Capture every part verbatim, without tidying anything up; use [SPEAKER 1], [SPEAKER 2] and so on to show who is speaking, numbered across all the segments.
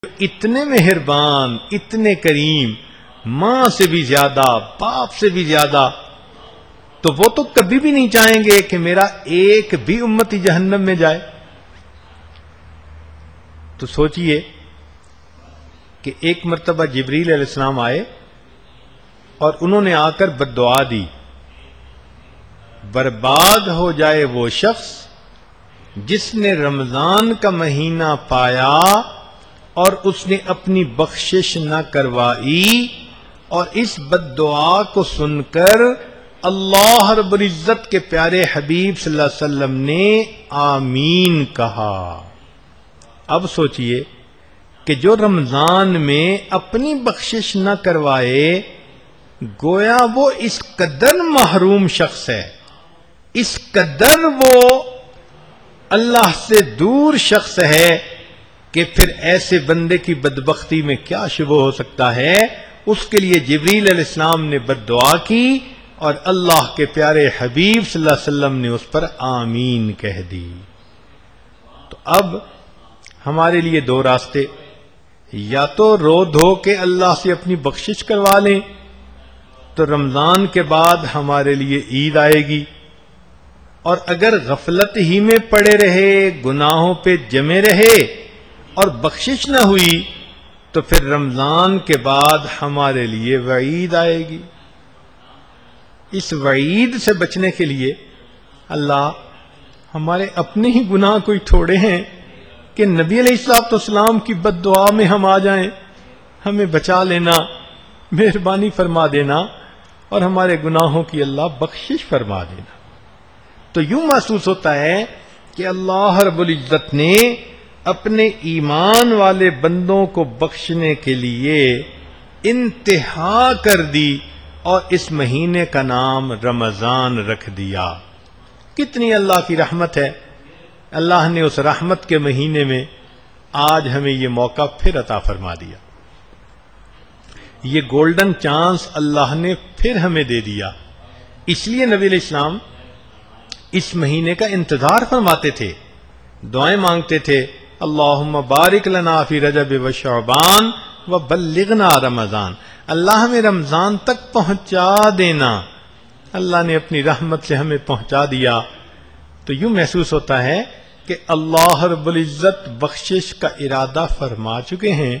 [SPEAKER 1] اتنے مہربان، اتنے کریم، ماں سے بھی زیادہ، باپ سے بھی زیادہ، تو وہ تو کبھی بھی نہیں چاہیں گے کہ میرا ایک بھی امتی جہنم میں جائے۔ تو سوچئے کہ ایک مرتبہ جبریل علیہ السلام آئے اور انہوں نے آ کر بد دعا دی، برباد ہو جائے وہ شخص جس نے رمضان کا مہینہ پایا اور اس نے اپنی بخشش نہ کروائی، اور اس بد دعا کو سن کر اللہ رب العزت کے پیارے حبیب صلی اللہ علیہ وسلم نے آمین کہا۔ اب سوچئے کہ جو رمضان میں اپنی بخشش نہ کروائے، گویا وہ اس قدر محروم شخص ہے، اس قدر وہ اللہ سے دور شخص ہے کہ پھر ایسے بندے کی بدبختی میں کیا شبہ ہو سکتا ہے۔ اس کے لیے جبریل علیہ السلام نے بد دعا کی اور اللہ کے پیارے حبیب صلی اللہ علیہ وسلم نے اس پر آمین کہہ دی۔ تو اب ہمارے لیے دو راستے، یا تو رو دھو کے اللہ سے اپنی بخشش کروا لیں، تو رمضان کے بعد ہمارے لیے عید آئے گی، اور اگر غفلت ہی میں پڑے رہے، گناہوں پہ جمے رہے اور بخشش نہ ہوئی، تو پھر رمضان کے بعد ہمارے لیے وعید آئے گی۔ اس وعید سے بچنے کے لیے اللہ ہمارے اپنے ہی گناہ کوئی تھوڑے ہیں کہ نبی علیہ الصلوۃ والسلام کی بد دعا میں ہم آ جائیں۔ ہمیں بچا لینا، مہربانی فرما دینا، اور ہمارے گناہوں کی اللہ بخشش فرما دینا۔ تو یوں محسوس ہوتا ہے کہ اللہ رب العزت نے اپنے ایمان والے بندوں کو بخشنے کے لیے انتہا کر دی اور اس مہینے کا نام رمضان رکھ دیا۔ کتنی اللہ کی رحمت ہے، اللہ نے اس رحمت کے مہینے میں آج ہمیں یہ موقع پھر عطا فرما دیا، یہ گولڈن چانس اللہ نے پھر ہمیں دے دیا۔ اس لیے نبی علیہ السلام اس مہینے کا انتظار فرماتے تھے، دعائیں مانگتے تھے، اللہم بارک لنا فی رجب و شعبان و بلغنا رمضان، اللہ ہمیں رمضان تک پہنچا دینا۔ اللہ نے اپنی رحمت سے ہمیں پہنچا دیا۔ تو یوں محسوس ہوتا ہے کہ اللہ رب العزت بخشش کا ارادہ فرما چکے ہیں،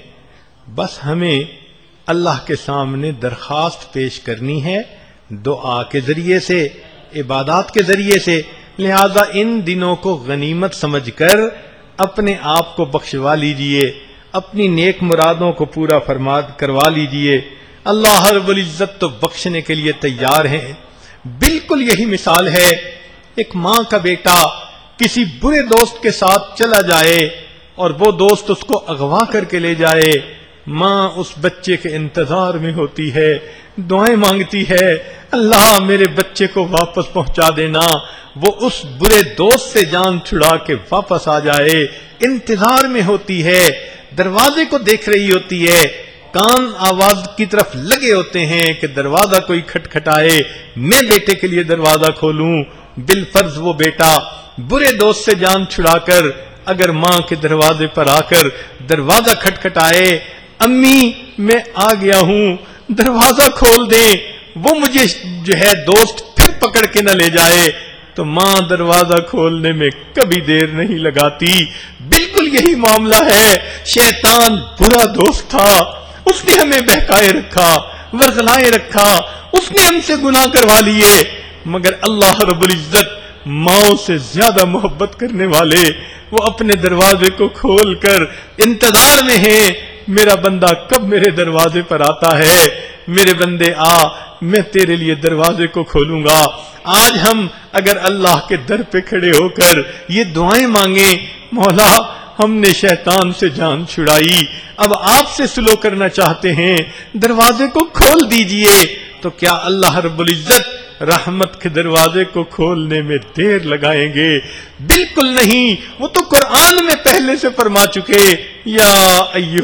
[SPEAKER 1] بس ہمیں اللہ کے سامنے درخواست پیش کرنی ہے، دعا کے ذریعے سے، عبادات کے ذریعے سے۔ لہذا ان دنوں کو غنیمت سمجھ کر اپنے آپ کو بخشوا لیجئے، اپنی نیک مرادوں کو پورا فرما کروا لیجئے۔ اللہ رب العزت تو بخشنے کے لیے تیار ہیں۔ بالکل یہی مثال ہے، ایک ماں کا بیٹا کسی برے دوست کے ساتھ چلا جائے اور وہ دوست اس کو اغوا کر کے لے جائے، ماں اس بچے کے انتظار میں ہوتی ہے، دعائیں مانگتی ہے، اللہ میرے بچے کو واپس پہنچا دینا، وہ اس برے دوست سے جان چھڑا کے واپس آ جائے، انتظار میں ہوتی ہے، دروازے کو دیکھ رہی ہوتی ہے، کان آواز کی طرف لگے ہوتے ہیں کہ دروازہ کوئی کھٹکھٹائے، میں بیٹے کے لیے دروازہ کھولوں۔ بالفرض وہ بیٹا برے دوست سے جان چھڑا کر اگر ماں کے دروازے پر آ کر دروازہ کھٹکھٹائے، امی میں آ گیا ہوں، دروازہ کھول دیں، وہ مجھے جو ہے دوست پھر پکڑ کے نہ لے جائے، تو ماں دروازہ کھولنے میں کبھی دیر نہیں لگاتی۔ بالکل یہی معاملہ ہے، شیطان برا دوست تھا، اس نے ہمیں بہکائے رکھا، ورغلائے رکھا، اس نے ہم سے گناہ کروا لیے، مگر اللہ رب العزت ماؤں سے زیادہ محبت کرنے والے، وہ اپنے دروازے کو کھول کر انتظار میں ہیں، میرا بندہ کب میرے دروازے پر آتا ہے، میرے بندے آ، میں تیرے لیے دروازے کو کھولوں گا۔ آج ہم اگر اللہ کے در پہ کھڑے ہو کر یہ دعائیں مانگیں، مولا ہم نے شیطان سے جان چھڑائی، اب آپ سے سلو کرنا چاہتے ہیں، دروازے کو کھول دیجئے، تو کیا اللہ رب العزت رحمت کے دروازے کو کھولنے میں دیر لگائیں گے؟ بالکل نہیں، وہ تو قرآن میں پہلے سے فرما چکے، یا ایھا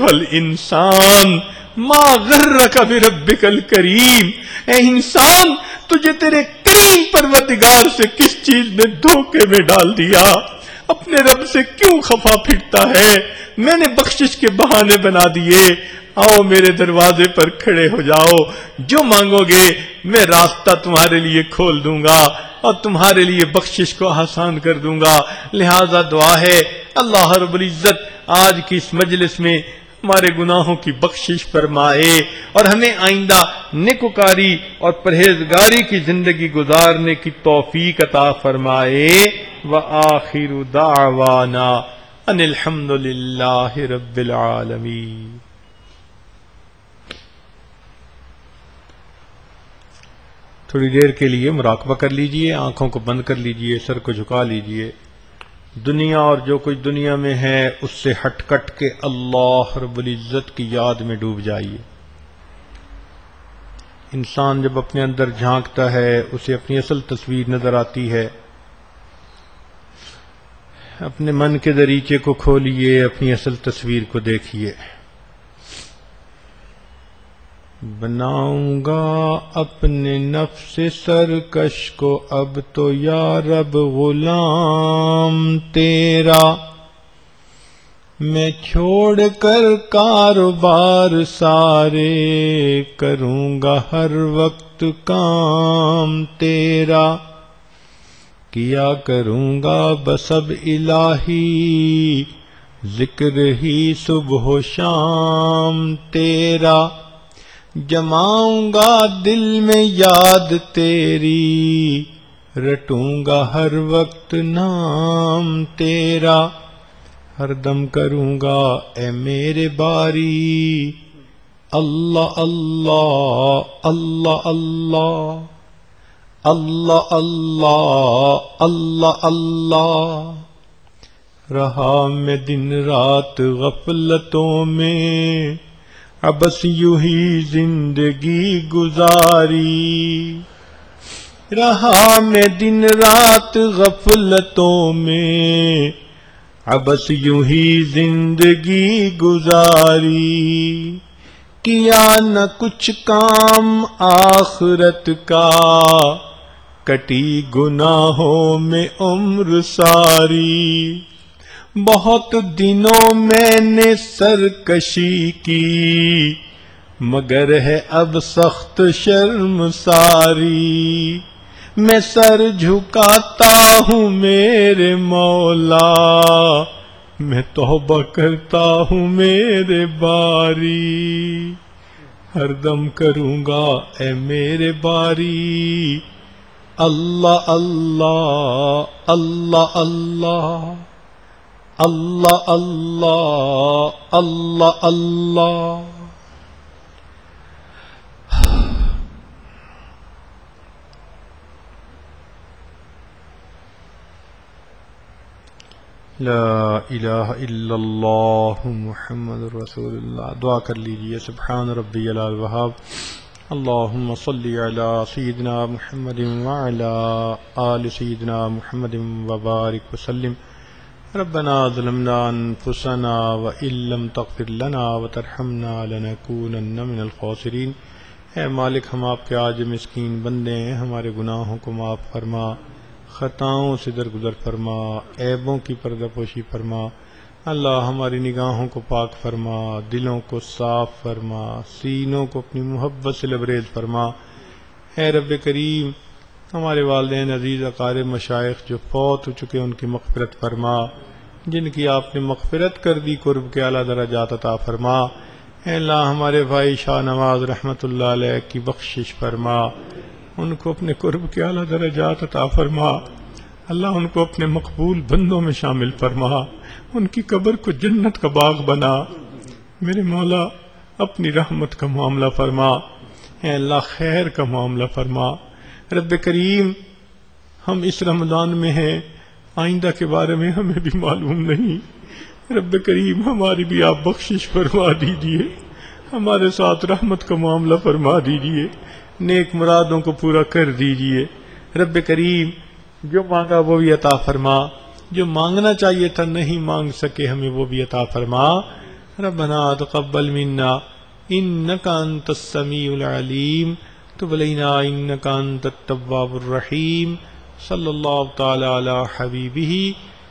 [SPEAKER 1] الانسان ما غرک بربک الکریم، اے انسان تجھے تیرے کریم پروردگار سے کس چیز نے دھوکے میں ڈال دیا؟ اپنے رب سے کیوں خفا پھرتا ہے؟ میں نے بخشش کے بہانے بنا دیے، آؤ میرے دروازے پر کھڑے ہو جاؤ، جو مانگو گے میں راستہ تمہارے لیے کھول دوں گا اور تمہارے لیے بخشش کو آسان کر دوں گا۔ لہذا دعا ہے اللہ رب العزت آج کی اس مجلس میں ہمارے گناہوں کی بخشش فرمائے اور ہمیں آئندہ نیکوکاری اور پرہیزگاری کی زندگی گزارنے کی توفیق عطا فرمائے۔ وآخر دعوانا ان الحمد للہ رب العالمین۔ تھوڑی دیر کے لیے مراقبہ کر لیجئے، آنکھوں کو بند کر لیجئے، سر کو جھکا لیجئے، دنیا اور جو کچھ دنیا میں ہے اس سے ہٹ کٹ کے اللہ رب العزت کی یاد میں ڈوب جائیے۔ انسان جب اپنے اندر جھانکتا ہے اسے اپنی اصل تصویر نظر آتی ہے۔ اپنے من کے دریچے کو کھولیے، اپنی اصل تصویر کو دیکھیے۔ بناؤں گا اپنے نفس سرکش کو اب تو یا رب غلام تیرا، میں چھوڑ کر کاروبار سارے کروں گا ہر وقت کام تیرا، کیا کروں گا بس اب الہی ذکر ہی صبح و شام تیرا، جماؤں گا دل میں یاد تیری رٹوں گا ہر وقت نام تیرا، ہر دم کروں گا اے میرے باری اللہ اللہ اللہ اللہ اللہ اللہ اللہ اللہ۔ رہا میں دن رات غفلتوں میں ابس یوں ہی زندگی گزاری، رہا میں دن رات غفلتوں میں ابس یوں ہی زندگی گزاری، کیا نہ کچھ کام آخرت کا کٹی گناہوں میں عمر ساری، بہت دنوں میں نے سرکشی کی مگر ہے اب سخت شرم ساری، میں سر جھکاتا ہوں میرے مولا، میں توبہ کرتا ہوں میرے باری، ہر دم کروں گا اے میرے باری اللہ اللہ اللہ اللہ اللہ اللہ اللہ اللہ۔ لا الہ الا اللہ محمد رسول اللہ۔ دعا کر لیجئے سبحان ربی الوہاب، اللہم صلی علی سیدنا محمد وعلی آل سیدنا محمد وبارک وسلم۔ ربنا ظلمنا انفسنا وان لم تغفر لنا وترحمنا لنکونن من الخاسرین۔ اے مالک ہم آپ کے عاجز مسکین بندے ہیں، ہمارے گناہوں کو معاف فرما، خطاؤں سے درگزر فرما، عیبوں کی پردہ پوشی فرما، اللہ ہماری نگاہوں کو پاک فرما، دلوں کو صاف فرما، سینوں کو اپنی محبت سے لبریز فرما۔ اے رب کریم ہمارے والدین عزیز اقارب مشائخ جو فوت ہو چکے ان کی مغفرت فرما، جن کی آپ نے مغفرت کر دی قرب کے اعلیٰ درجات عطا فرما۔ اے اللہ ہمارے بھائی شاہ نواز رحمۃ اللہ علیہ کی بخشش فرما، ان کو اپنے قرب کے اعلیٰ درجات عطا فرما، اللہ ان کو اپنے مقبول بندوں میں شامل فرما، ان کی قبر کو جنت کا باغ بنا، میرے مولا اپنی رحمت کا معاملہ فرما، اے اللہ خیر کا معاملہ فرما۔ رب کریم ہم اس رمضان میں ہیں، آئندہ کے بارے میں ہمیں بھی معلوم نہیں، رب کریم ہماری بھی آپ بخشش فرما دیجئے، ہمارے ساتھ رحمت کا معاملہ فرما دیجئے، نیک مرادوں کو پورا کر دیجئے۔ رب کریم جو مانگا وہ بھی عطا فرما، جو مانگنا چاہیے تھا نہیں مانگ سکے ہمیں وہ بھی عطا فرما۔ ربنا تقبل منا انک انت السمیع العلیم تب علینا انک انت التواب الرحیم۔ صلی اللہ تعالی علی حبیبہ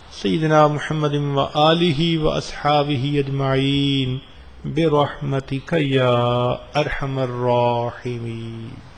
[SPEAKER 1] سیدنا محمد و آلہ و اصحابہ اجمعین برحمتک یا ارحم الراحمین.